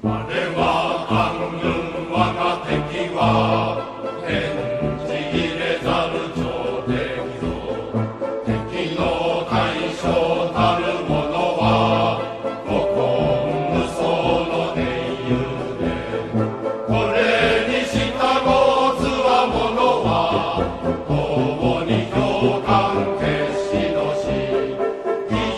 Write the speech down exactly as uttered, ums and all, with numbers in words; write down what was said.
我は官軍我が敵は天地入れざる朝敵ぞ敵の大将たるも